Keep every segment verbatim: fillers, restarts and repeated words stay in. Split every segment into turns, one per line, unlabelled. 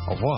Au revoir.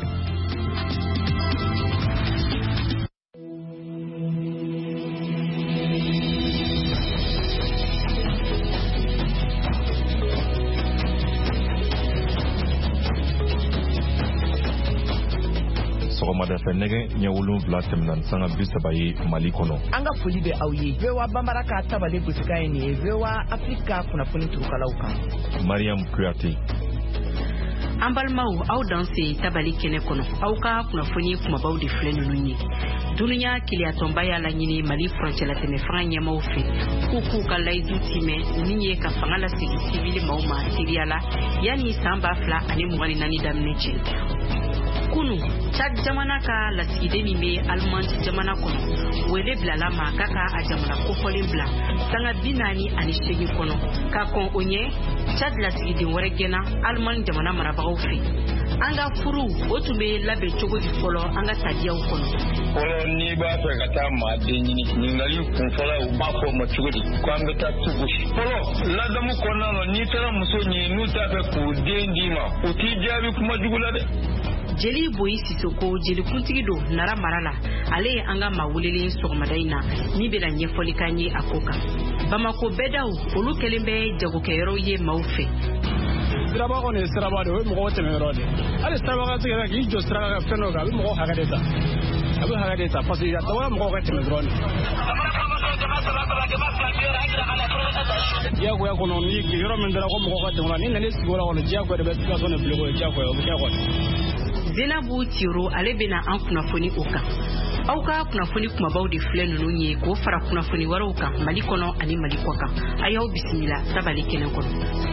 Sɔgɔmada fɛ nɛgɛ ɲɛ wolonwula tɛmɛna ni sanga bi saba ye Mali kɔnɔ.
An ka foli bɛ aw ye. V O A Bambara ka tabale gosika ye nin ye. V O A Afrika kunnafoni turukalaw kan.
Mariam Kuyate.
An balimaw aw dan se tabali kɛnɛ kɔnɔ. Aw ka kunnafoni kumabaw de filɛ ninnu ye. Dunuya kiliyatɔnba y'a laɲini Mali furancɛlatɛmɛ fanga ɲɛmaaw fɛ k'u k'u ka layidu timɛ min ye ka fanga lasegi sivili maaw ma teriya la yanni san ba fila ani mugan ni naani daminɛ cɛ. Kunu Chad jamana ka lasigiden min bɛ Almandi jamana kɔnɔ wele bilala ma k'a ka a jamana kofɔlen bila sanga bi naani ani seegin kɔnɔ ka kɔn o ɲɛ Chad lasigiden wɛrɛ gɛnna Almandi jamana marabagaw fɛ. An ka furu o tun bɛ labɛn cogo di fɔlɔ an ka tabiyaw kɔnɔ.
Fɔlɔ n'i b'a fɛ ka taa maaden ɲini ɲininkali kunfɔlɔ u b'a fɔ o ma cogo di ko an bɛ taa tu gosi. Fɔlɔ ladamu kɔnɔna na n'i taara muso ɲini n'u t'a fɛ k'u den d'i ma u t'i jaabi kuma jugu la dɛ.
Jeli Boyi Sisoko jelikuntigi don Nara mara la ale ye an ka maa welelen sɔgɔmada in na min bɛna ɲɛfɔli k'an ye a ko kan. Bamako bɛdaw olu kɛlen bɛ jagokɛyɔrɔw ye maaw fɛ.
Siraba kɔni ye siraba de o ye mɔgɔw tɛmɛyɔrɔ de hali siraba ka tigɛ k'i jɔ sira ka fɛn dɔ kan a bɛ mɔgɔw hakɛ de ta a bɛ hakɛ de ta parce que a tɔgɔ mɔgɔw ka tɛmɛ dɔrɔn de. Diyagoya kɔnɔ ni yɔrɔ min dara ko mɔgɔw ka tɛmɛ ni nana sigi o la kɔnɔ diyagoya de bɛ situation de bilen o ye diyagoya o bɛ kɛ kɔni.
Zenabu Tiro ale bɛna an kunnafoni o kan. Aw ka kunnafoni kumabaw de filɛ ninnu ye k'o fara kunnafoni wɛrɛw kan Mali kɔnɔ ani Mali kɔ kan. A y'aw bisimila tabali kɛnɛ kɔnɔ.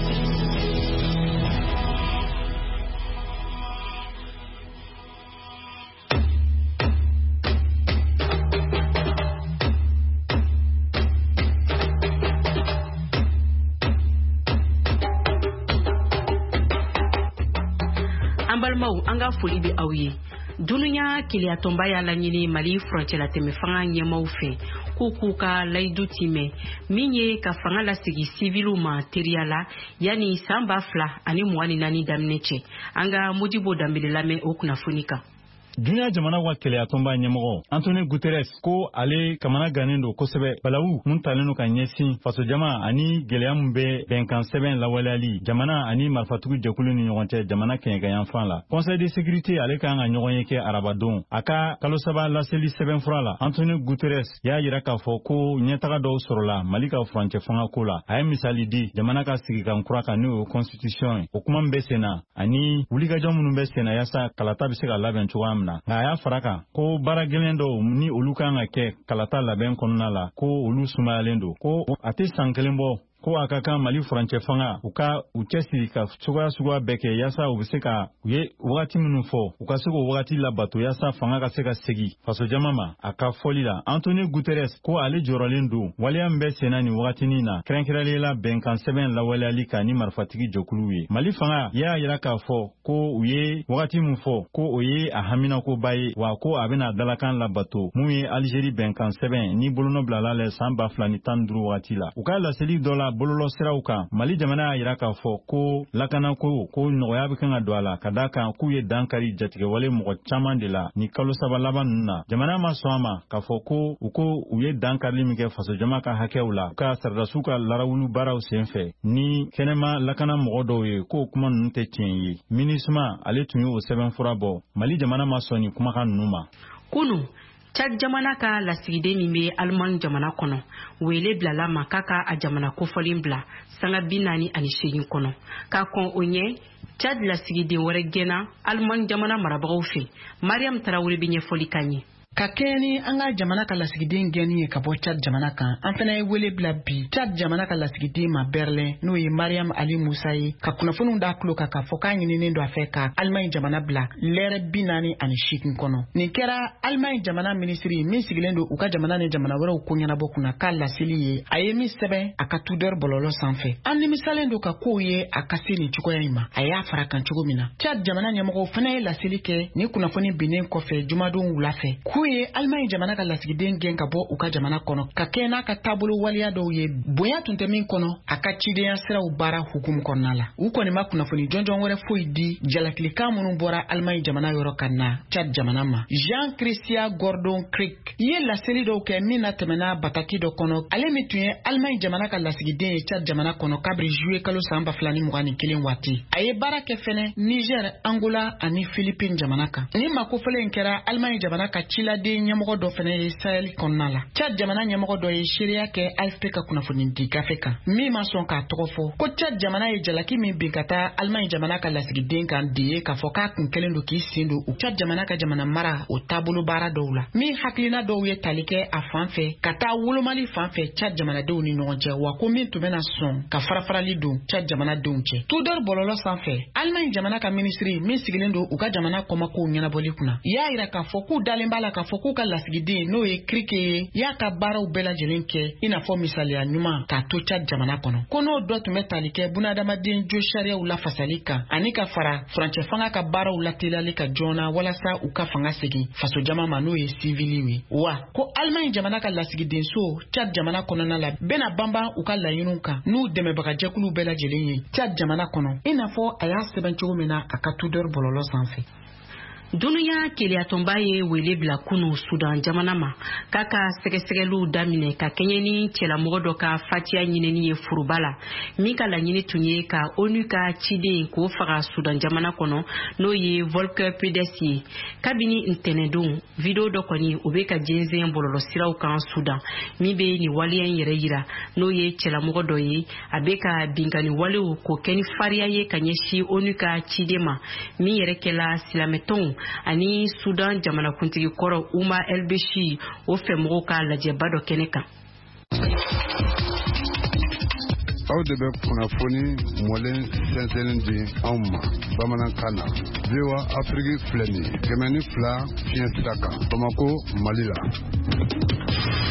An ka foli bɛ aw ye. Dunuya kiliyatɔnba y'a laɲini Mali furancɛlatɛmɛ fanga ɲɛmaaw fɛ k'u k'u ka layidu timɛ min ye ka fanga lasegi siviliw ma teriya la yanni san ba fila ani mugan ni naani daminɛ cɛ. An ka Modibo Dambele lamɛn o kunnafoni kan.
Dunuya jamana wa kiliyatɔnba ɲɛmɔgɔ Anthony Guterres ko ale kamana gannen don kosɛbɛ balawu mun talen don ka ɲɛsin faso jama ani gɛlɛya min bɛ bɛnkan sɛbɛn lawaleyali jamana ani marifatigiw jɛkulu ni ɲɔgɔn cɛ jamana kɛɲɛkan fan la. Conseil de sécurité ale kan ka ɲɔgɔn ye kɛ arabadon a ka kalo saba laseli sɛbɛn fura la. Anthony Guterres y'a yira k'a fɔ ko ɲɛtaga dɔw sɔrɔla Mali ka furancɛ fanga ko la. A ye misali di jamana ka sigikan kura kan n'o ye constitution ye. O kuma min bɛ sen na ani wulikajɔ minnu bɛ sen na yaasa kalata bɛ se ka labɛn cogoya min na. Nka a y'a fara kan ko baara gɛlɛn dɔw ni olu kan ka kɛ kalata labɛn kɔnɔna la ko olu sumayalen don ko a tɛ san kelen bɔ ko a ka kan Mali furancɛ fanga u ka u cɛsiri ka cogoya suguya bɛɛ kɛ yaasa u bɛ se ka u ye wagati minnu fɔ u ka se k'o wagati labato yaasa fanga ka se ka segi faso jama ma a ka fɔli la. Anthony Guterres ko ale jɔrɔlen don waleya min bɛ senna ni wagatinin na kɛrɛnkɛrɛnlen la bɛnkan sɛbɛn lawaleyali kan ni marifatigi jɛkuluw ye. Mali fanga y'a yira k'a fɔ ko u ye wagati min fɔ ko o ye a haminakoba ye wa ko a bɛna dalakan labato mun ye Algérie bɛnkan sɛbɛn ni bolonɔ bilala lɛ san ba fila ni tan duuru wagati la. U ka laseli dɔ la bololɔ siraw kan Mali jamana y'a yira k'a fɔ ko lakanako ko nɔgɔya bɛ kan ka don a la ka d'a kan k'u ye dankari jatigɛwale mɔgɔ caman de la ni kalo saba laban ninnu na. Jamana ma sɔn a ma k'a fɔ ko u ko u ye dankarili min kɛ faso jama ka hakɛw la u ka saridasiw ka larawulu baaraw senfɛ ni kɛnɛma lakana mɔgɔ dɔw ye k'o kuma ninnu tɛ tiɲɛ ye. MINUSMA ale tun ye o sɛbɛnfura bɔ Mali jamana ma sɔn ni kumakan ninnu ma.
Kunu Chad jamana ka lasigiden min bɛ Almandi jamana kɔnɔ wele bilala ma k'a ka a jamana kofɔlen bila sanga bi naani ani seegin kɔnɔ ka kɔn o ɲɛ Chad lasigiden wɛrɛ gɛnna Almandi jamana marabagaw fɛ. Mariam Tarawele bɛ ɲɛfɔli k'an ye.
Ka kɛɲɛ ni an ka jamana ka lasigiden gɛnni ye ka bɔ Chad jamana kan an fana ye wele bila bi Chad jamana ka lasigiden ma Berlin n'o ye Mariam Ali Musa ye ka kunnafoniw d'a tulo kan k'a fɔ k'a ɲininen don a fɛ ka Almandi jamana bila lɛrɛ bi naani ani seegin kɔnɔ. Nin kɛra Almandi jamana minisiri min sigilen don u ka jamana ni jamana wɛrɛw ko ɲɛnabɔ kunna k'a laseli ye a ye min sɛbɛn a ka tudeur bɔlɔlɔ sanfɛ. An nimisalen don ka kow ye a ka se nin cogoya in ma a y'a fara kan cogo min na. Chad jamana ɲɛmɔgɔw fana ye laseli kɛ ni kunnafoni binnen kɔfɛ jumadon wula fɛ. k'u ye Allemagne jamana ka lasigiden gɛn ka bɔ u ka jamana kɔnɔ ka kɛ n'a ka taabolo waliya dɔw ye bonya tun tɛ min kɔnɔ a ka cidenya siraw baara hukumu kɔnɔna la. U kɔni ma kunnafoni jɔnjɔn wɛrɛ foyi di jalakilikan minnu bɔra Allemagne jamana yɔrɔ ka na Tchad jamana ma. Jean Christian Gordon Crick ye laseli dɔw kɛ min na tɛmɛna bataki dɔ kɔnɔ. Ale min tun ye Allemagne jamana ka lasigiden ye Tchad jamana kɔnɔ kabiri juillet kalo san ba fila ni mugan ni kelen waati. A ye baara kɛ fɛnɛ Niger, Angola ani Philippines jamana kan. Ni makofɔlen kɛra Allemagne jamana ka ciladen ɲɛmɔgɔ dɔ fɛnɛ ye Sahel kɔnɔna la. Tchad jamana ɲɛmɔgɔ dɔ ye seereya kɛ A F P ka kunnafoni di gafe kan. Min ma sɔn k'a tɔgɔ fɔ ko Tchad jamana ye jalaki min bin ka taa Allemagne jamana ka lasigiden kan di ye k'a fɔ k'a kun kelen don k'i sen don u Tchad jamana ka jamana mara o taabolo baara dɔw la. Min hakilina dɔw ye tali kɛ a fan fɛ ka taa wolomali fan fɛ Tchad jamanadenw ni ɲɔgɔn cɛ wa ko min tun bɛna sɔn ka farafarali don Tchad jamanadenw cɛ. Tudor bɔlɔlɔ sanfɛ Allemagne jamana ka ministri min sigilen don u ka jamana kɔmakow ɲɛnabɔli kunna y'a yira k'a fɔ k'u dalen b'a la k'a fɔ k'u ka lasigiden n'o ye Crick ye y'a ka baaraw bɛɛ lajɛlen kɛ i n'a fɔ misaliya ɲuman k'a to Tchad jamana kɔnɔ. Ko n'o dɔ tun bɛ tali kɛ bunadamaden jo sariyaw lafasali kan ani ka fara furancɛ fanga ka baaraw lateliyali ka joona walasa u ka fanga segin faso jama ma n'o ye civiliw ye. Wa ko Allemagne jamana ka lasigiden so Tchad jamana kɔnɔna la bɛna banban u ka laɲiniw kan n'u dɛmɛbaga jɛkulu bɛɛ lajɛlen ye Tchad jamana kɔnɔ i n'a fɔ a y'a sɛbɛn cogo min na a ka Tudor bɔlɔlɔ sanfɛ.
Dunuya Keliatomba ye wele bila kunu Sudan jamana ma k'a ka sɛgɛsɛgɛliw daminɛ ka kɛɲɛ ni cɛlamɔgɔ dɔ ka fatiya ɲinini ye furuba la min ka laɲini tun ye ka ONU ka ciden k'o faga Sudan jamana kɔnɔ n'o ye Volker Perthes ye. Kabini ntɛnɛndon video dɔ kɔni o bɛ ka jɛnsɛn bɔlɔlɔsiraw kan Sudan min bɛ nin waleya in yɛrɛ yira n'o ye cɛlamɔgɔ dɔ ye a bɛ ka binkani walew k'o kɛ ni fariya ye ka ɲɛsin ONU ka ciden ma min yɛrɛ kɛla silamɛtɔnw ani Sudan jamanakuntigi kɔrɔ Umar El-Beshi o fɛmɔgɔw ka lajɛba dɔ kɛnɛ kan.
Aw de bɛ kunnafoni mɔlen sɛnsɛnnin di anw ma bamanankan na. V O A Afrique filɛ nin ye kɛmɛ ni fila fiɲɛ sira kan Bamako Mali la.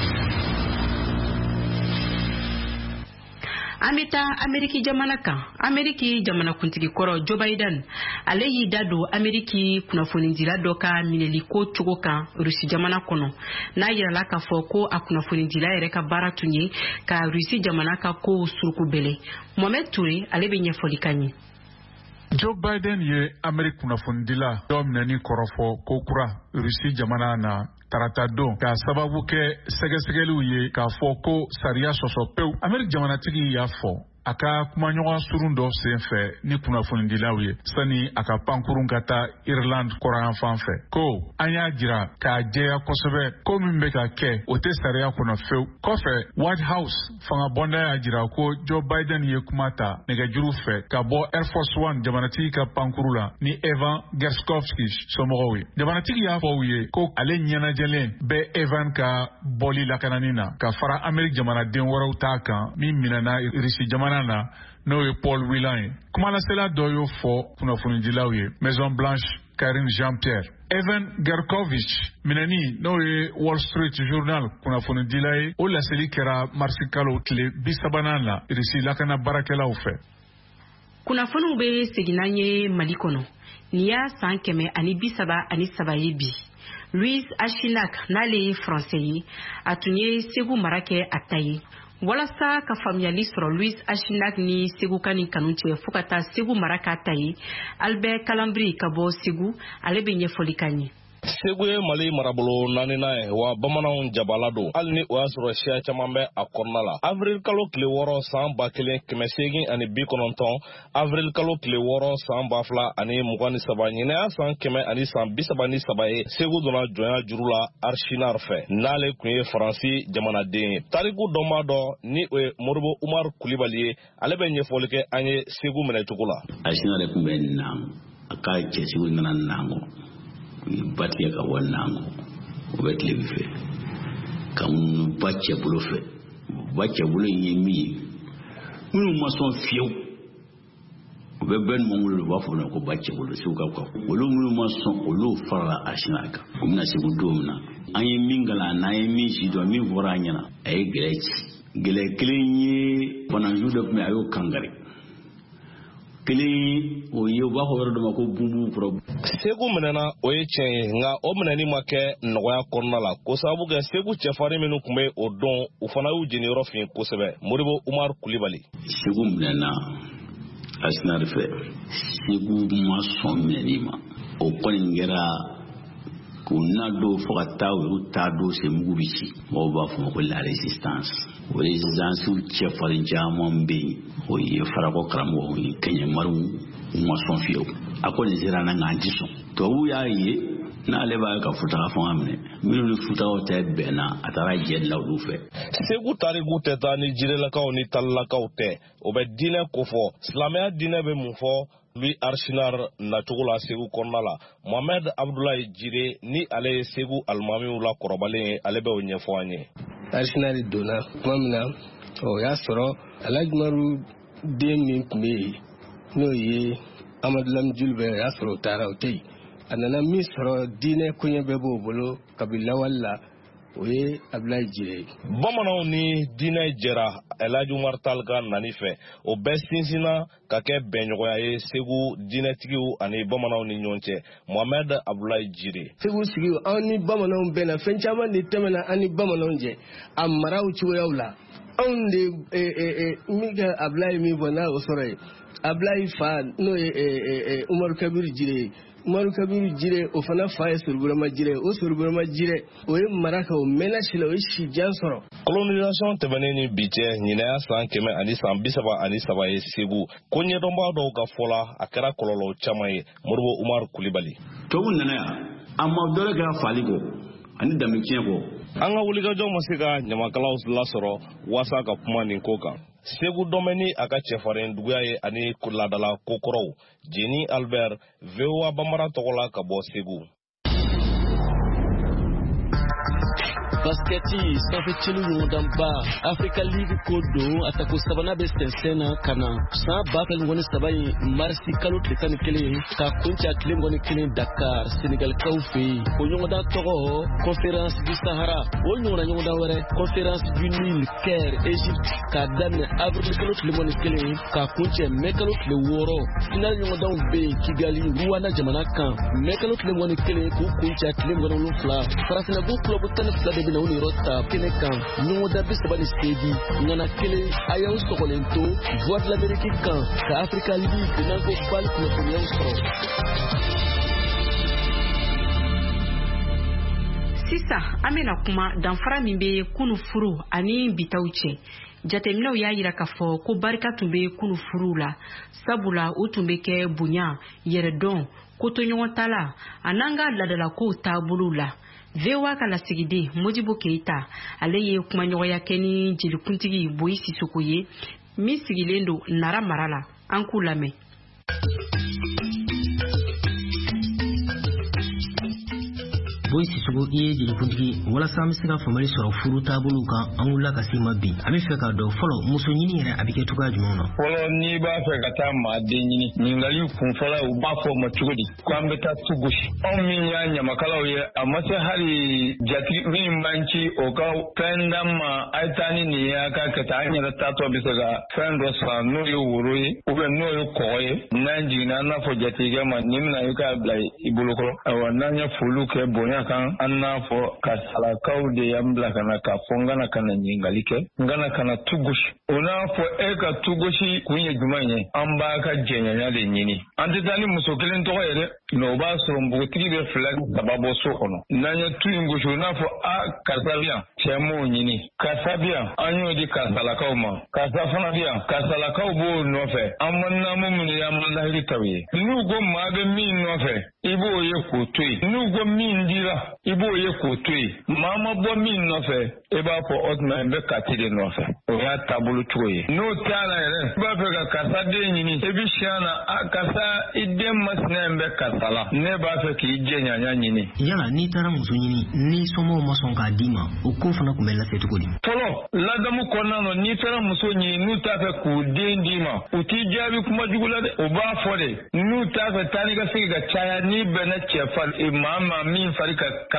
Amita Ameriki jamana kan Ameriki jamana kuntigi kɔrɔ Joe Biden ale y'i da don Ameriki kunnafonidila dɔ ka minɛli ko cogo kan Rusi jamana kɔnɔ n'a yirala k'a fɔ ko a kunnafonidila yɛrɛ ka baara tun ye ka Rusi jamana ka kow suruku bɛlɛ. Mohamed Touré ale bɛ ɲɛfɔli ka ɲɛ.
Joe Biden ye Ameriki kunnafonidila dɔ minɛni kɔrɔfɔ ko kura Rusi jamana na tarata don ka sababu kɛ sɛgɛsɛgɛliw ye k'a fɔ ko sariya sɔsɔ pewu. Ameriki jamanatigi y'a fɔ a ka kumaɲɔgɔn surun dɔ senfɛ ni kunnafonidilaw ye sani a ka pankurun ka taa Ireland kɔrɔyan fan fɛ ko an y'a jira k'a jɛya kosɛbɛ ko min bɛ ka kɛ o tɛ sariya kɔnɔ fewu. Kɔfɛ White House fangabɔnda y'a jira ko Joe Biden ye kuma ta nɛgɛjuru fɛ ka bɔ Air Force One jamanatigi ka pankuru la ni Evan Gershkovski somɔgɔw ye. Jamanatigi y'a fɔ u ye ko ale ɲɛnajɛlen bɛ Evan ka bɔli lakanani na ka fara Ameriki jamanaden wɛrɛw t'a kan min minɛna Rusi jamana na n'o ye Paul Whelan ye. Kumalasela dɔ y'o fɔ kunnafonidilaw ye Maison Blanche Karine Jean-Pierre. Evan Gershkovich minɛni n'o ye Wall Street Journal kunnafonidila ye o laseli kɛra marisi kalo tile bi sabanan na Rusi lakana baarakɛlaw fɛ.
Kunnafoniw bɛ segin n'an ye Mali kɔnɔ nin y'a san kɛmɛ ani bi saba ani saba ye bi. Louis Achinac n'ale ye Français ye a tun ye Segu mara kɛ a ta ye. Walasa ka faamuyali sɔrɔ Louis Achinac ni Segu ka ni kanu cɛ fo ka taa Segu mara k'a ta ye Albert Kalambri ka bɔ Segu ale bɛ ɲɛfɔli ka ɲɛ.
Segu ye Mali marabolo naaninan ye wa bamananw jabala don hali ni o y'a sɔrɔ siya caman bɛ a kɔnɔna la. Avril kalo tile wɔɔrɔ san ba kelen kɛmɛ seegin ani bi kɔnɔntɔn Avril kalo tile wɔɔrɔ san ba fila ani mugan ni saba ɲinɛya san kɛmɛ ani san bi saba ni saba ye Segu donna jɔnya juru la Archinar fɛ n'ale kun ye Faransi jamanaden ye. Tariku dɔn b'a dɔn ni o ye Moribo Umar Kulibali ye ale bɛ ɲɛfɔli kɛ an ye Segu minɛcogo la.
Archinar de kun bɛ nan a ka cɛsiriw nana nan kɔ. Batigɛ ka wari nango o bɛ tile fɛ ka mun ba cɛ bolo fɛ ba cɛ bolo ye min ye minnu ma sɔn fiyewu o bɛ bɛn ninnu bolo u b'a fɔ ko ba cɛ bolo Segu ka kɔ olu minnu ma sɔn olu farala Archinar kan o bɛna Segu don min na an ye min kalan n'an ye min si dɔn min fɔra an ɲɛna a ye gɛlɛya ci gɛlɛya kelen ye Bananju dɔ tun bɛ a y'o kangari kele o ye ba ko do ma ko bumbu pro
segu menena o ye chen nga o menani make noya kornala ko sabu ga segu chefari menu kumbe o don u fana u jeni rofin ko sebe Modibo Umar Kulibali
segu menena asnar fe segu ma son menima o ko ngera kuna do fota o ta do se mugubici o ba fu ko la resistance o resistance u chefari jamon be o ye fara ko kramo ni kenya maru mo son fiyo akoni zira na nganjiso to wu ya ye na leba ka futa ka fon amne miru futa o te bena atara jed la du fe
segu tari gute tani jirela ka oni talla ka ute o be dine ko fo islamia dine be mu fo lui archinar na tugula segu kornala Mohamed Abdoulaye Jire ni ale segu almami ula korobale ale be onye fo anye
archinar dona mamna o ya soro alajmaru de min me no ye Amadou Lam Julbe ya soro tara otei anana mi soro dine kunye bebo bolo kabila walla oye Abdoulaye Jire
bamanaw ni dine jera Elhadji Umar Tal ka nani fe o bɛ sinsina ka kɛ bɛnɲɔgɔnya ye segu dinɛtigiw ani bamanaw ni ɲɔgɔn cɛ Mohamed Abdoulaye Jire
segu sigi anw ni bamanaw bɛnna fɛn caman de tɛmɛna an ni bamanaw cɛ a maraw cogoyaw la anw de min kɛ Abdoulaye min fɔ n'a o sɔrɔ ye Abdoulaye fa n'o ye Umaru Kabiru Jire Umaru Kabiru Jire o fana fa ye Soroburama Jire o Soroburama Jire o ye maraka o mena sila o ye si jan sɔrɔ
colonisation tɛmɛnen ni bi cɛ ɲinɛya san kɛmɛ ani san bi saba ani saba ye segu ko ɲɛdɔnbaa dɔw ka fɔla a kɛra kɔlɔlɔ caman ye Modibo Umar Kulibali
tubabu nana yan a ma dɔrɔ kɛra fali kɔ ani danbe tiɲɛ kɔ
an ka wulikajɔ ma se ka ɲamakalaw lasɔrɔ waasa ka kuma nin ko kan segu domɛni a ka cɛfarin duguya ye ani ladala kokɔrɔw Jeni Albert V O A Bambara tɔgɔla ka bɔ segu
basketi sanfɛ celu ɲɔgɔndanba Africa League ko don a tako sabanan bɛ sɛnsɛn na ka na san ba fila ɲɔgɔn ni saba in marisi kalo tile tan ni kelen ka kunca tile ɲɔgɔn ni kelen Dakar Senegalikaw fɛ yen o ɲɔgɔndan tɔgɔ Conférence du Sahara o ɲɔgɔnna ɲɔgɔndan wɛrɛ Conférence du Nil Caire Égypte ka daminɛ avril kalo tile ɲɔgɔn ni kelen ka kuncɛ mai kalo tile wɔɔrɔ final ɲɔgɔndanw bɛ yen Kigali Rwanda jamana kan mai kalo tile ɲɔgɔn ni kelen k'u kunca tile ɲɔgɔn ni wolonwula Farafinna bu club tan ni fila de bɛ na u ni yɔrɔ ta kɛnɛ kan ɲɔgɔndan bi saba ni seegin ŋana kelen a y'aw sɔgɔlen to Voix de l'Amérique kan ka Africa League n'an ko bali kunnafoniyaw sɔrɔ.
Sisan an bɛna kuma danfara min bɛ kunu furu ani bitaw cɛ. Jateminɛw y'a yira k'a fɔ ko barika tun bɛ kunu furu la sabula o tun bɛ kɛ bonya yɛrɛdɔn ko to ɲɔgɔn ta la a n'an ka ladalakow taabolo la. V O A ka lasigiden Modibo Keita ale ye kumaɲɔgɔnya kɛ ni jelikuntigi Boyi Sisoko ye min sigilen don Nara mara la an k'u lamɛn.
Boyi Sisoko i ye jelikuntigi walasa an bɛ se ka faamuyali sɔrɔ furu taabolo kan an wulila ka se ma bi an bɛ fɛ k'a dɔn fɔlɔ muso ɲini yɛrɛ a bɛ kɛ cogoya jumɛn na
fɔlɔ n'i b'a fɛ ka taa maa den ɲini ɲininkali kunfɔlɔ u b'a fɔ ma cogo di ko an bɛ taa tu gosi anw min y'a ɲamakalaw ye a ma se hali jati min b'an ci o ka fɛn d'an ma a ye taa ni nin ye a ka kɛ taa an yɛrɛ taatɔ bɛ se ka fɛn dɔ san n'o ye woro ye ubiyɛn n'o ye kɔgɔ ye n'an jiginna an n'a fɔ jatigikɛ ma nin bɛna i k'a bila i bolokɔrɔ ayiwa n'an ye foliw kɛ bonya kan an n'a fɔ ka salakaw de y'an bila ka na k'a fɔ n kana ka na ɲininkali kɛ n kana ka na tu gosi o n'a fɔ e ka tu gosi kun ye jumɛn ye an b'a ka jɛɲɔnya de ɲini an tɛ taa ni muso kelen tɔgɔ ye dɛ mɛ o b'a sɔrɔ npogotigi bɛ fila saba bɔ so kɔnɔ n'an ye tu in gosi o n'a fɔ a karisa bi yan cɛ m'o ɲini karisa bi yan an y'o di karisalakaw ma karisa fana bi yan karisalakaw b'o nɔfɛ an ma naamu minnu ye an ma lahiri taw ye n'u ko maa bɛ min nɔfɛ i b'o ye k'o to yen n'u ko min dira i b'o ye k'o to yen maa ma bɔ min nɔfɛ i b'a fɔ o tuma n bɛ kati de nɔfɛ o y'a taabolo cogo ye n'o t'a la yɛrɛ i b'a fɛ ka karisa den ɲini i bi siyan na a karisa i den masinɛ in bɛ karisa la ne b'a fɛ k'i jɛɲanya ɲini
yala n'i taara muso ɲini ni somɔgɔw ma sɔn k'a d'i ma o ko fana tun bɛ lase cogo di
fɔlɔ ladamu kɔnɔna na n'i taara muso ɲini n'u t'a fɛ k'u den d'i ma u t'i jaabi kuma jugu la dɛ u b'a fɔ de n'u t'a fɛ taa ni ka segin ka caya n'i bɛnna cɛ fari maa maa min fari ka kalan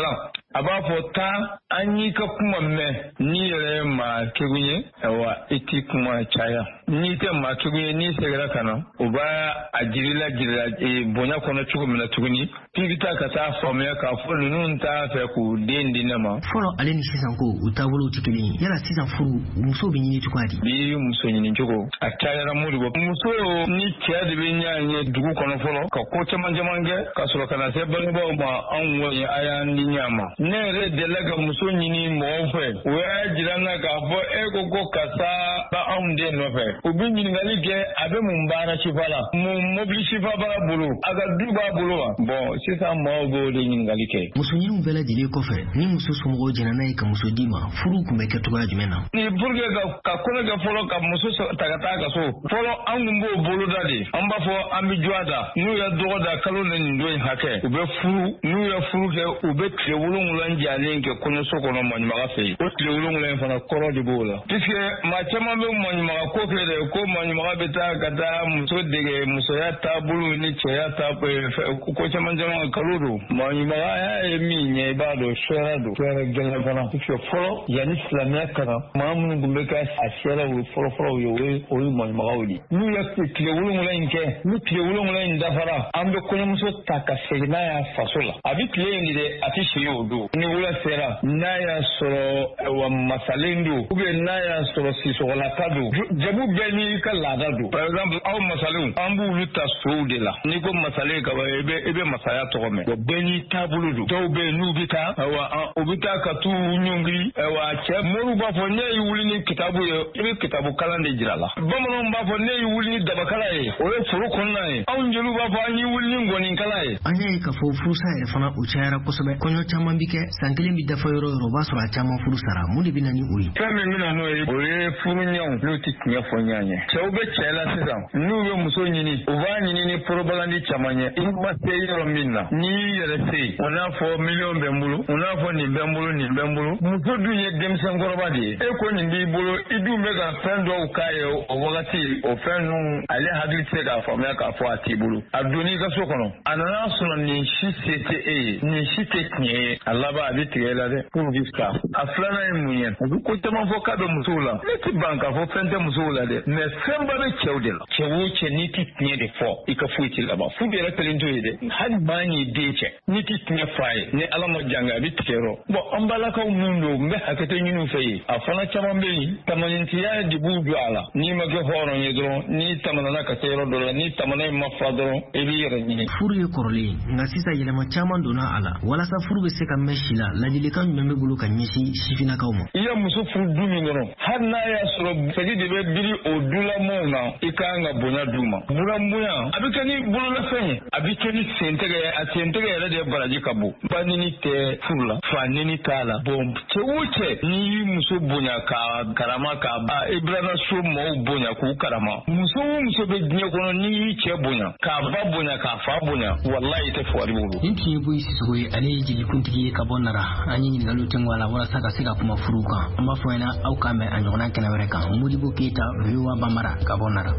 a b'a fɔ taa an y'i ka kuma mɛn n'i yɛrɛ maa kegu ye ayiwa i t'i kuma caya n'i tɛ maa kegu ye n'i seginna ka na o b'a a jirila jirila bonya kɔnɔ cogo min na tuguni k'i bɛ taa ka taa faamuya k'a fɔ ninnu t'a fɛ k'u den di ne ma.
Fɔlɔ ale ni sisan ko u taabolow tɛ kelen ye yala sisan furu muso bɛ ɲini cogoya di.
bi muso ɲini cogo a cayara mu de bɔ muso ni cɛ de bɛ ɲɛ ɲɛ dugu kɔnɔ fɔlɔ ka ko caman caman kɛ ka sɔrɔ ka na se bangebaaw ma anw wɔyi a y'an di ɲɛ ma ne yɛrɛ delila ka muso ɲini mɔgɔw fɛ o y'a jira n na k'a fɔ e ko ko karisa ba anw den nɔfɛ u bɛ ɲininkali kɛ a bɛ mun baara sifa la mun mobili sifa b'a bolo a ka du b'a bolo wa bɔn sisan maaw b'o de ɲininkali kɛ.
muso ɲiniw bɛɛ lajɛlen kɔfɛ ni muso somɔgɔw jɛnna n'a ye ka muso d'i ma furu kun bɛ kɛ cogoya jumɛn na.
ni pour que ka ka kɔnɔ kɛ fɔlɔ ka muso ta ka taa ka so fɔlɔ an kun b'o boloda de an b'a fɔ an bɛ jɔ da n'u ye dɔgɔ da kalo ni nin don in hakɛ u bɛ furu n'u ye furu kɛ u bɛ tile wolonwula jalen kɛ kɔɲɔso kɔnɔ maɲumaga fɛ yen o tile wolonwula in fana kɔrɔ de b'o la puisque maa caman bɛ maɲumaga ko kɛ dɛ ko maɲumaga bɛ taa ka taa muso dege musoya taabolo ni cɛya taabolo ko caman caman kalo don maɲumaga ye min ɲɛ i b'a dɔn sɛra don sɛra gɛlɛn fana puisque fɔlɔ yanni silamɛya kana maa minnu tun bɛ kɛ a sɛra o ye fɔlɔfɔlɔ ye o ye o ye maɲumagaw de n'u ye tile wolonwula in kɛ ni tile wolonwula in dafara an bɛ kɔɲɔmuso ta ka segin n'a y'a faso la a bɛ tile in de dɛ a tɛ si o don ni wula sera n'a y'a sɔrɔ wa masalen don ou bien n'a y'a sɔrɔ sisɔgɔlata don jabu bɛɛ n'i ka laada don par exemple aw masalenw an b'olu ta sow de la n'i ko masalen ka ban i bɛ i bɛ masaya tɔgɔ mɛn bɛɛ n'i taabolo don dɔw bɛ yen n'u bɛ taa ayiwa u bɛ taa ka t'u ɲɔngiri ayiwa cɛ mɔriw b'a fɔ ne y'i wuli ni kitabu ye i bɛ kitabu kalan de jira la bamananw b'a fɔ ne y'i wuli ni dabakala ye o ye foro kɔnɔna ye anw jeliw b'a fɔ an y'i wuli ni ngɔninkala ye.
an y'a ye k'a fɔ furusa yɛrɛ fana o cayara kosɛbɛ kɔɲɔ caman bi kɛ san kelen bi dafa yɔrɔ yɔrɔ o b'a sɔrɔ a caman furu sara mun de bɛ na ni o ye.
fɛn min bɛ na n'o ye o ye furu ɲɛw n'u tɛ tiɲɛ fɔ ɲɔgɔn ye cɛw bɛ cɛ la sisan n'u bɛ muso ɲini u b'a ɲini ni porobagandi caman ye i ma se yɔrɔ min na n'i y'i yɛrɛ se yen o n'a fɔ miliyɔn bɛ n bolo o n'a fɔ nin bɛ n bolo nin bɛ n bolo muso dun ye denmisɛnkɔrɔba de ye e ko nin b'i bolo i dun bɛ ka fɛn dɔw k'a ye o wagati o fɛn ninnu ale hakili tɛ se k'a faamuya k'a fɔ a t'i bolo a donni i ka so kɔnɔ a nana sɔrɔ nin si se tɛ e ye nin si tɛ tiɲɛ ye a laban a bɛ tigɛ i la dɛ pour que sa a filanan ye mun ye a bɛ ko caman fɔ k'a bɛ musow la ne tɛ ban k'a fɔ fɛn tɛ musow la dɛ mɛ fɛnba bɛ cɛw de la cɛ o cɛ n'i tɛ tiɲɛ de fɔ i ka foyi tɛ laban fu yɛrɛ kelen t'o ye dɛ hali maa n'i den cɛ n'i tɛ tiɲɛ fɔ a ye ni ala ma janga a bɛ tigɛ yɔrɔ bɔn an balakaw minnu don n bɛ hakɛto ɲini fɛ yen a fana caman bɛ yen tamanintiya de b'u don a la n'i ma kɛ hɔrɔn ye dɔrɔn n'i tamanana ka se yɔrɔ dɔ la n'i tamana in ma fa dɔrɔn i b'i yɛrɛ ɲini.
furu ye kɔrɔlen nka sisan yɛlɛma caman donna a la walasa furu bɛ se ka mɛn si la ladilikan jumɛn bɛ bolo ka ɲɛsin sifinnakaw ma.
i ye muso furu du min kɔnɔ hali n'a y'a sɔrɔ segi de bɛ biri o dulamɔw na i ka kan ka bonya d'u ma buranbonya a bɛ kɛ ni bololafɛn ye a bɛ kɛ ni sentɛgɛ ye a sentɛgɛ yɛrɛ de ye baraji ka bon ba nini tɛ furu la fa nini t'a la bɔn cɛ o cɛ n'i y'i muso bonya ka karama k'a ba i bilana so mɔɔw bonya k'u karama muso o muso bɛ diɲɛ kɔnɔ n'i y'i cɛ bonya k'a ba bonya k'a fa bonya walayi i tɛ fugari bolo.
nin tun ye Boyi Sisoko ye ale ye jelikuntigi ye ka bɔ Nara an ye ɲininkaliw tɛnku a la walasa ka se ka kuma furu kan an b'a fɔ ɲɛna aw k'a mɛn a ɲɔgɔnna kɛnɛ wɛrɛ kan Modibo Keyita V O A Banbara ka bɔ Nara.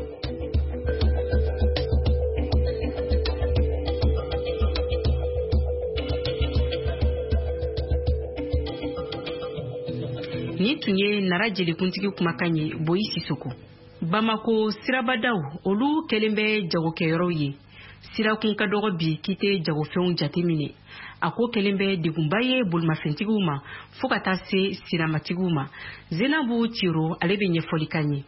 Ni tun ye Nara jelikuntigi kumakan ye Boyi Sisoko. Bamako sirabadaw olu kɛlen bɛ jagokɛyɔrɔw ye. Sirakun ka dɔgɔ bi k'i tɛ jagofɛnw jateminɛ. A ko kɛlen bɛ degunba ye bolimafɛntigiw ma fo ka taa se siramatigiw ma. Zenabu Tiro ale bɛ ɲɛfɔli kan ye.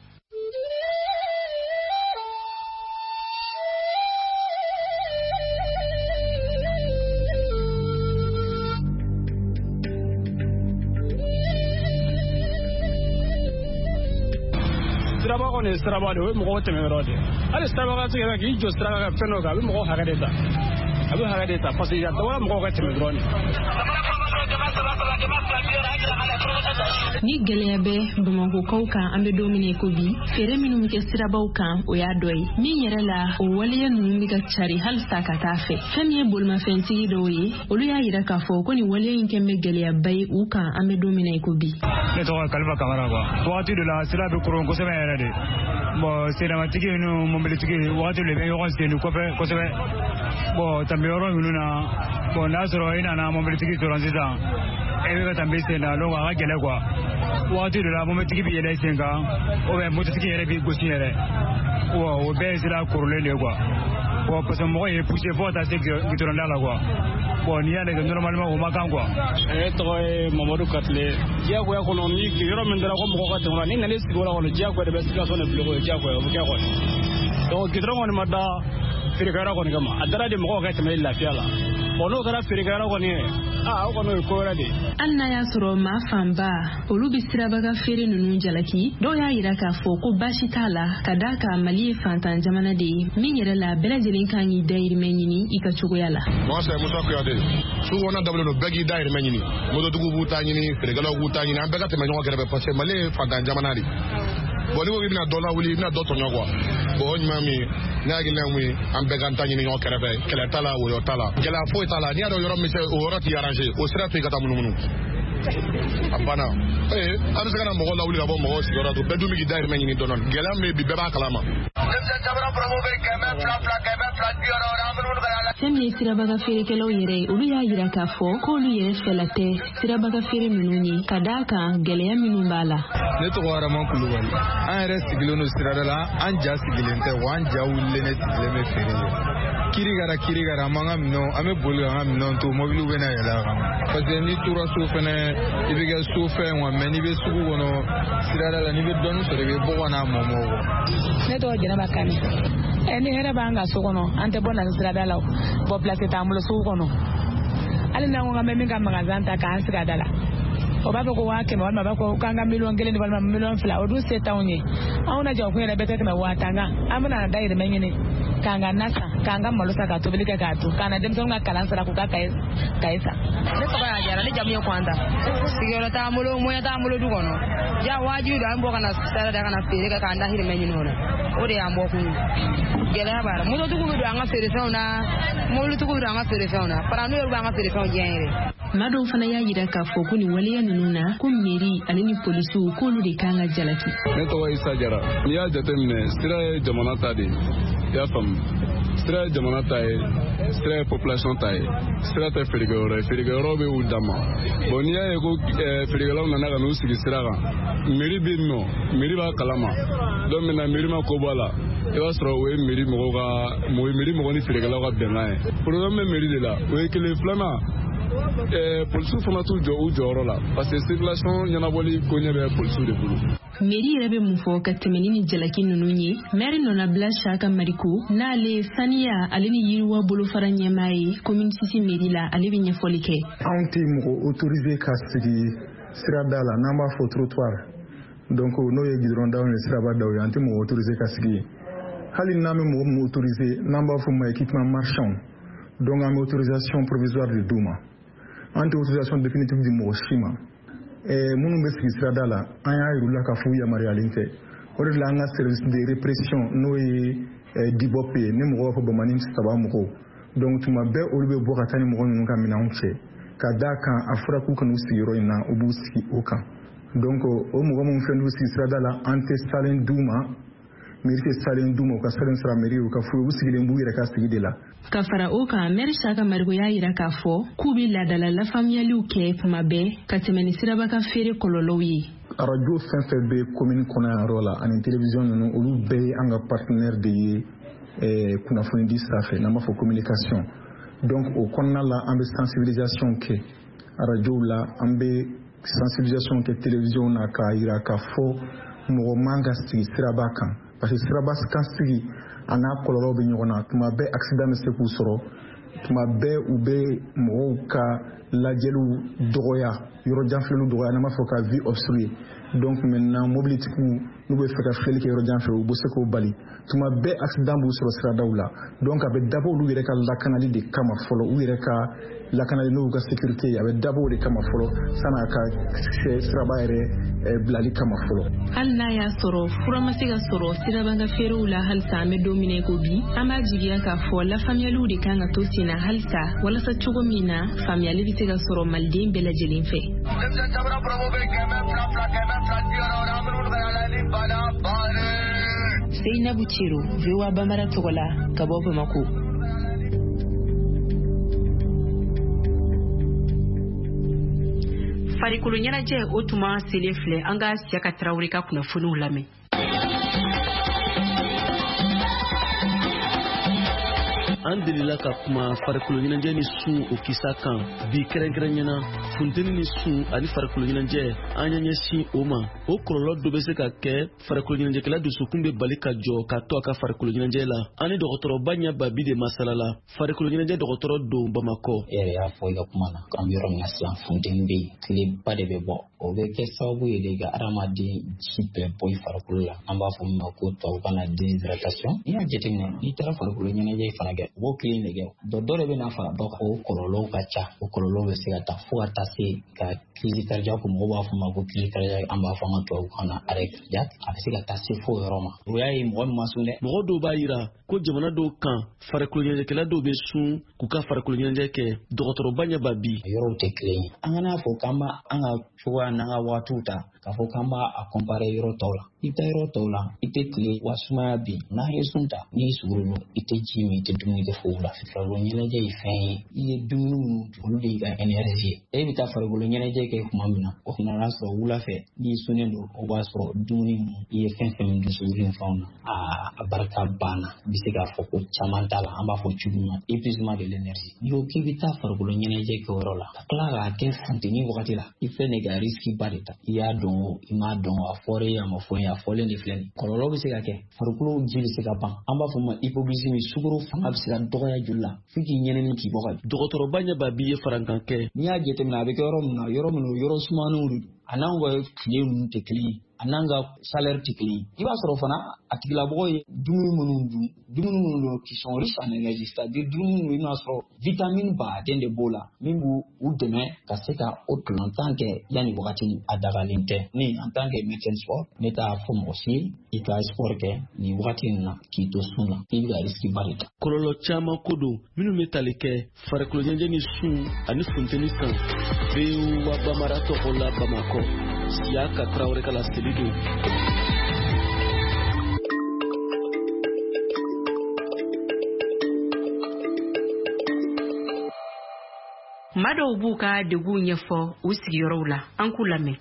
siraba kɔni ye siraba de o ye mɔgɔw tɛmɛ yɔrɔ de hali sirabaga tɛ kɛ k'i jɔ sira kan fɛn dɔ kan a bɛ mɔgɔw hakɛ de ta a bɛ hakɛ de ta parce que a dɔgɔya mɔgɔw ka tɛmɛ dɔrɔn de
ni gɛlɛya bɛ Bamakɔkaw kan an bɛ don min ko bi feere minnu bɛ kɛ sirabaw kan o y'a dɔ ye min yɛrɛ la o waleya ninnu bɛ ka cari halisa ka taa fɛ fɛn min ye bolimafɛntigi dɔw ye olu y'a yira k'a fɔ ko nin waleya in kɛn bɛ gɛlɛyaba ye u kan an bɛ don min ko bi.
Ne tɔgɔ Kalifa Kamara quoi wagati dɔ la sira bɛ koron kosɛbɛ yɛrɛ de bon sennamatigi ni mobilitigi wagati dɔ bɛ ɲɔgɔn senni kɔfɛ kosɛbɛ bon tanbe yɔrɔ minnu na bon n'a sɔrɔ i nana mobilitigi dɔrɔn sisan e bɛ ka tanbe sen na donc a ka gɛlɛ quoi wagati dɔ la mobilitigi bɛ yɛlɛ sen kan ou bien mototigi yɛrɛ bɛ gosi yɛrɛ wa o bɛɛ ye sira korolen de ye quoi bon parce que mɔgɔ ye poussé fo ka taa se gudɔrɔn da la quoi bon n'i y'a lajɛ normalement o ma kan quoi.
E tɔgɔ ye Mamadu Katile diyagoya kɔnɔ ni yɔrɔ min dara ko mɔgɔ ka tɛmɛ ni nalen sigi o la kɔnɔ diyagoya de bɛ situation de bloquer diyagoya o bɛ kɛ kɔni donc gudɔrɔn kɔni ma da feerekɛyɔrɔ kɔni kama a dara de mɔgɔw ka tɛmɛ lafiya la bon n'o kɛra feerekɛyɔrɔ kɔni ye aa o kɔni o ye ko wɛrɛ de ye.
hali n'a y'a sɔrɔ maa fanba olu bɛ sirabaga feere ninnu jalaki dɔw y'a yira k'a fɔ ko baasi t'a la ka d'a kan Mali ye fantan jamana de ye min yɛrɛ la bɛɛ lajɛlen kan k'i dayirimɛ ɲini i ka cogoya la.
Moi c'est Moussa Kouyaté su kɔnɔ dabolo don bɛɛ k'i dayirimɛ ɲini mototigiw b'u ta ɲini feerekɛlaw b'u ta ɲini an bɛɛ ka tɛmɛ ɲɔgɔn kɛrɛfɛ parce que Mali ye fantan jamana de bon ni ko k'i bɛna dɔ lawuli i bɛna dɔ tɔɲɔ quoi bon o ɲuman min ne hakilina ye mun ye an bɛɛ k'an ta ɲini ɲɔgɔn kɛrɛfɛ kɛlɛ t'a la woyɔ t'a la gɛlɛya foyi t'a la n'i y'a dɔn yɔrɔ min se o yɔrɔ t'i arranger o sira to i ka taa munumunu a banna ee an bɛ se ka na mɔgɔw lawuli ka bɔ mɔgɔw sigiyɔrɔ to bɛɛ dun bɛ k'i dayirimɛ ɲini dɔɔnin dɔɔnin gɛlɛya min bɛ bi bɛɛ b'a kalama.
fɛn min ye sirabaga feerekɛlaw yɛrɛ ye olu y'a yira k'a fɔ k'olu yɛrɛ fɛla tɛ sirabaga feere ninnu ye ka d'a kan gɛlɛya minnu b'a la.
Ne tɔgɔ Araman Kulubali an yɛrɛ sigilen don sirada la an ja sigilen tɛ wa an ja wulilen ne sigilen bɛ feere ye kiri gara kiri gara an b'an ka minɛnw an bɛ boli k'an ka minɛnw to mobiliw bɛ na yɛlɛ a kan parce que n'i tora so fɛnɛ i bɛ kɛ so fɛn wa mais n'i bɛ sugu kɔnɔ sirada la n'i bɛ dɔɔnin sɔrɔ i bɛ bɔ ka n'a mɔmɔ.
Ne tɔgɔ Jɛnɛba Kane ɛ ni hɛrɛ b'an ka so kɔnɔ an tɛ bɔ na sirada la bɔ place t'an bolo sugu kɔnɔ hali n'an ko k'an bɛ min ka magasin ta k'an sigi a da la o b'a fɔ ko waa kɛmɛ walima b'a fɔ k'an ka miliyɔn kelen walima miliyɔn fila o dun se t'anw ye anw na jagokun yɛrɛ bɛɛ tɛ tɛmɛ waa tan kan an bɛna dayirimɛ ɲini k'an ka na san k'an ka malo san ka tobili kɛ k'a to k'an na denmisɛnninw ka kalan sara k'u ka kaye san.
Ne tɔgɔ y'a jara ne jamu ye Kwanta sigiyɔrɔ t'an bolo moyen t'an bolo du kɔnɔ ja wajibi don an bɔ ka na sara da ka na feere kɛ k'an dahirimɛ ɲini o la o de y'an bɔ kun ye gɛlɛya b'a la mototigiw bɛ don an ka feerefɛnw na mobilitigiw bɛ don an ka feerefɛnw na parantiw yɛrɛ b'an ka feerefɛnw diyan yɛrɛ.
maa dɔw fana y'a yira k'a fɔ ko nin waleya ninnu na ko mairie ale ni polisiw k'olu de kan ka jalaki.
Ne tɔgɔ Isa Jara n'i y'a jateminɛ sira ye jamana ta de i y'a faamu sira ye jamana ta ye sira ye population ta ye sira tɛ feerekɛyɔrɔ ye feerekɛyɔrɔ bɛ u dan ma bon n'i y'a ye ko feerekɛlaw nana ka n'u sigi sira kan mairie bɛ yen nɔ mairie b'a kalama donc maintenant mairie ma ko bɔ a la i b'a sɔrɔ o ye mairie mɔgɔw ka o ye mairie mɔgɔ ni feerekɛlaw ka bɛnkan ye problème bɛ mairie de la o ye kelen filanan polisiw fana t'u jɔ u jɔyɔrɔ la parce que circulation ɲɛnabɔli ko ɲɛ bɛ polisiw de bolo.
mairie yɛrɛ bɛ mun fɔ ka tɛmɛ ni nin jalaki ninnu ye maire Nɔnabila Saka Mariku n'ale ye saniya ale ni yiriwa bolofara ɲɛmaa ye commune six mairie la ale bɛ ɲɛfɔli kɛ.
anw tɛ mɔgɔ autorisé ka sigi sirada la n'an b'a fɔ trottoir donc n'o ye goudron daw ni siraba daw ye an tɛ mɔgɔ autorisé ka sigi hali n'an bɛ mɔgɔ min autorisé n'an b'a fɔ ma équipement marchand donc an bɛ autorisation provisoire de d'u ma an tɛ autorisation définitive di mɔgɔ si ma minnu bɛ sigi sirada la an y'a yir'u la k'a fɔ u yamaruyalen tɛ o de la an ka service de répression n'o ye dibop ye ni mɔgɔw b'a fɔ bamanin saba mɔgɔw donc tuma bɛɛ olu bɛ bɔ ka taa ni mɔgɔ ninnu ka minɛnw cɛ ka d'a kan a fɔra k'u kana u sigi yɔrɔ in na u b'u sigi o kan donc o mɔgɔ minnu filɛ n'u sigi sirada la an tɛ salen d'u ma mairie tɛ salen d'u ma u ka salen sara mairie u ka furu u sigilen b'u yɛrɛ ka sigi de la.
ka fara o kan maire Saka Mariku y'a yira k'a fɔ k'u bɛ laadala lafaamuyaliw kɛ tuma bɛɛ ka tɛmɛ ni sirabaga feere kɔlɔlɔw ye.
radio fɛn fɛn bɛ commune kɔnɔ yan yɔrɔ la ani télévision ninnu olu bɛɛ ye an ka partenaire de ye kunnafoni di sira fɛ n'an b'a fɔ communication donc o kɔnɔna la an bɛ sensibilisation kɛ radio la an bɛ sensibilisation kɛ télévision na k'a yira k'a fɔ mɔgɔ man ka sigi siraba kan parce que siraba kan sigi a n'a kɔlɔlɔw bɛ ɲɔgɔn na tuma bɛɛ accident bɛ se k'u sɔrɔ tuma bɛɛ u bɛ mɔgɔw ka lajɛliw dɔgɔya yɔrɔ janfilɛliw dɔgɔya n'an b'a fɔ ka vie obstruée donc maintenant mobilité nous be feka feli ke yoro janfe u bose ko bali tuma be accident bu so sira dawla donc abe dabo lu yere ka la kanali de kama folo u yere ka la kanali no ga sécurité abe dabo de kama folo sana ka sira ba yere blali kama folo
hal na ya soro fura masiga soro sira banga feru la hal sa me domine ko bi ama jigiya ka fo la famille de kanga to sina hal sa wala sa chugo mina famille de tiga soro maldim bela jelin fe Seyna Buchiro, Viwa Bamara Togola, Kabobo Mako.
Farikulu nyanaje otuma selefle anga siaka traurika kuna funu lame.
Andilila ka kuma farikulu ɲinajɛ ni sun o kisa kan bi kɛrɛnkɛrɛnyana funteni ni sun ani farikulu ɲinajɛ an ɲa ɲɛsin o ma o kɔlɔlɔ dɔ bɛ se ka kɛ farikulu ɲinajɛkɛla dusukun bɛ bali ka jɔ ka to a ka farikulu ɲinajɛ la ani dɔgɔtɔrɔba ɲɛ babi de masala la farikulu ɲinajɛ dɔgɔtɔrɔ don Bamakɔ.
E yɛrɛ y'a fɔ i ka kuma na an bɛ yɔrɔ min na sisan funteni bɛ yen tileba de bɛ bɔ o bɛ kɛ sababu ye de ka adamaden ji bɛɛ bɔ i farikolo la an b'a fɔ min ma ko tubabukan na déshydratation n'i y'a jateminɛ n'i taara farikolo ɲɛnajɛ fana kɛ o kelen de kɛ dɔ dɔ de bɛ n'a fara dɔ o kɔlɔlɔw ka ca o kɔlɔlɔw bɛ se ka taa fo ka taa se ka crise cardiaque ko mɔgɔw b'a fɔ ma ko crise cardiaque an b'a fɔ an ka tubabukan na arrêt cardiaque a bɛ se ka taa se fo yɔrɔ ma o y'a ye mɔgɔ min ma sun dɛ.
Mɔgɔ dɔw b'a yira ko jamana dɔw kan farikolo ɲɛnajɛkɛla dɔw bɛ sun k'u ka farikolo ɲɛnajɛ kɛ dɔgɔtɔrɔba ɲɛ ba bi.
Yɔrɔw tɛ kelen ye an kana fɔ k'an b'a an ka cogoya n'an ka waatiw ta k'a fɔ k'an b'a a comparer yɔrɔ tɔw la i bɛ yɔrɔ tɔw la i tɛ tile wa sumaya bi n'an ye sun ta n'i ye sugoro don i tɛ ji min i tɛ dumuni kɛ foyi la farikolo ɲɛnajɛ ye fɛn ye i ye dumuni minnu dun olu de y'i ka énergie ye e bɛ taa farikolo ɲɛnajɛ kɛ tuma min na o fana y'a sɔrɔ wula fɛ n'i sunnen don o b'a sɔrɔ dumuni min i ye fɛn fɛn min dun sugoro ni fɛnw na aa a barika banna i bɛ se k'a fɔ ko caman t'a la an b'a fɔ cogo min na épuisement de l'énergie n'i ko k'i bɛ taa farikolo ɲɛnajɛ kɛ o yɔrɔ la ka tila k'a kɛ funteni wagati la i filɛ nin ka risque ba de ta i y'a dɔn o i m'a dɔn a fɔra e a ma fɔ e a fɔlen de filɛ nin kɔlɔlɔ bɛ se ka kɛ farikolo ji bɛ se ka ban an b'a fɔ ma hypoglycémie sukaro fanga bɛ se ka dɔgɔya joli la f'i k'i ɲɛnɛni k'i bɔ ka
dɔgɔtɔrɔba ɲɛ b'a bi ye farankan kɛ
n'i y'a jateminɛ a bɛ kɛ yɔrɔ min na yɔrɔ min yɔrɔ sumanenw de a n'an ka tile ninnu tɛ kelen ye a n'an ka salaire tɛ kelen ye i b'a sɔrɔ fana a tigilamɔgɔ ye dumuni minnu dun dumuni minnu don qui sont riches en énergie c'est-à-dire dumuni minnu i b'a sɔrɔ vitamine baden de b'o la min b'u u dɛmɛ ka se ka o tolantan kɛ yanni wagati a dagalen tɛ ni en tant que médecin sport ne t'a fɔ mɔgɔ si ye i ka sport kɛ nin wagati in na k'i to sun na i bɛ ka risque ba de ta.
Kɔlɔlɔ caman ko don minnu bɛ tali kɛ farikolo ɲɛnajɛ ni sun ani funteni kan V O A Bamara tɔgɔ la Bamakɔ siya ka Traoré ka laseli don.
Mado b'u ka degun ɲɛfɔ u sigiyɔrɔw la an k'u lamɛn.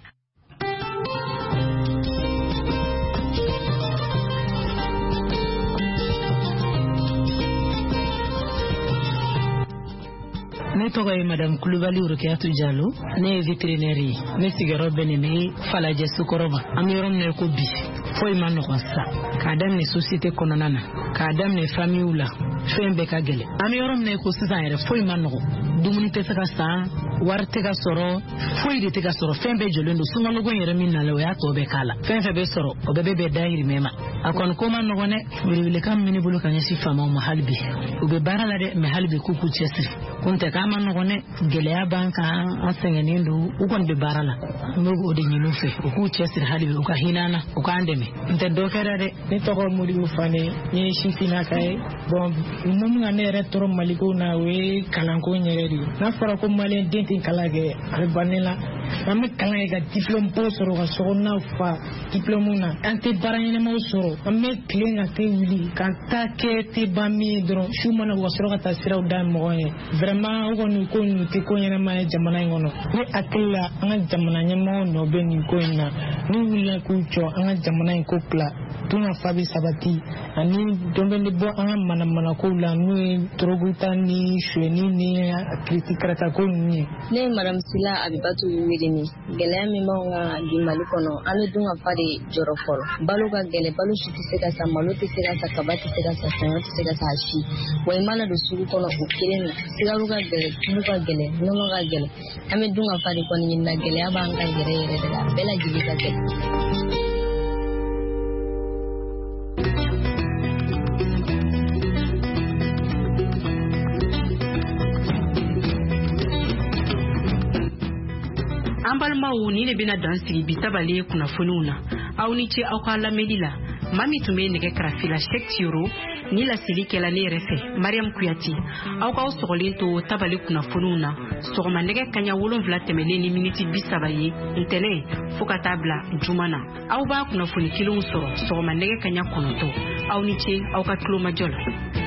Ne tɔgɔ ye Madame Kulubali Rukiatu Jalo ne ye vétérinaire ye ne sigiyɔrɔ bɛnnen bɛ Falajɛ Sokɔrɔ ma an bɛ yɔrɔ min na ko bi foyi ma nɔgɔn sa k'a daminɛ société kɔnɔna na k'a daminɛ famille la fɛn bɛɛ ka gɛlɛn an bɛ yɔrɔ min na ko sisan yɛrɛ foyi ma nɔgɔn dumuni tɛ se ka san wari tɛ ka sɔrɔ foyi de tɛ ka sɔrɔ fɛn bɛɛ jɔlen don sunkalogo yɛrɛ min nalen o y'a tɔ bɛɛ k'a la fɛn fɛn bɛ sɔrɔ o bɛɛ bɛ bɛn dahirimɛ ma a kɔni ko ma nɔgɔn dɛ welewelekan min bɛ ne bolo ka ɲɛsin faamaw ma hali bi u bɛ baara la dɛ mɛ hali bi k'u k'u cɛsiri ko n tɛ k'a ma nɔgɔn dɛ gɛlɛya b'an kan an sɛgɛnnen don u kɔni bɛ baara la n bɛ o de ɲini u fɛ u k'u cɛsiri hali bi u ka hinɛ an na u k'an dɛmɛ n tɛ dɔ kɛra dɛ.
Ne tɔgɔ Modibo Fane ne ye sifinnaka ye bon mun ka ne yɛrɛ tɔɔrɔ Maliko na o ye kalanko in yɛrɛ de ye n'a fɔra ko maliyɛn den tɛ kalan kɛ a bɛ ban ne la an bɛ kalan kɛ ka diplôme baw sɔrɔ ka sokɔnɔnaw fa diplôme na an tɛ baara ɲɛnamaw sɔrɔ an bɛ tile ka tɛ wuli ka taa kɛ tɛ ban min ye dɔrɔn su mana wa sɔrɔ ka taa siraw da mɔgɔ ye vraiment o kɔni ko ninnu tɛ ko ɲɛnama ye jamana in kɔnɔ ne hakili la an ka jamana ɲɛmɔgɔw nɔ bɛ nin ko in na n'u wulila k'u jɔ an ka jamana in ko bila
dunga fabi sabati ani dombe bo an mana mana ko la nu troguta ni shweni ni kritikata ko ni
ne madam Sila Abibatu Wirini gele mi maunga di malikono anu dunga fari joro folo baluga gele balu shiti sega sa maluti sega sa kabati sega sa sanoti sega sa shi wa imana do sugu kono ukireni sega luga gele muga gele nonoga gele ame dunga fari kono nyinna gele abanga gere yere de la bela jibika gele
Ambalmaou ni ne bina dansi bitabale kuna fununa au ni che au kala medila mami tume nege krafila shektiuro ni la silike la ne refe Mariam Kuyati au ka usogolinto tabale kuna fununa sogoma nege kanya wolon vla temele ni miniti bisabaye ntele fuka tabla jumana au ba kuna funi kilo usoro sogoma nege kanya konoto au ni che au ka kilo majola